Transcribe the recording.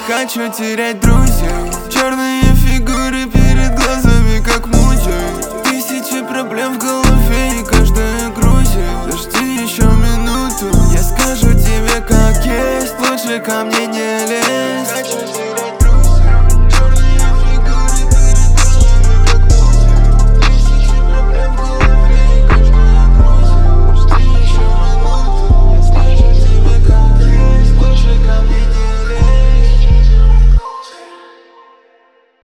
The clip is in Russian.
хочу терять друзей. Черные фигуры перед глазами, как музей. Тысячи проблем в голове и каждая грузит. Подожди еще минуту, я скажу тебе как есть. Лучше ко мне не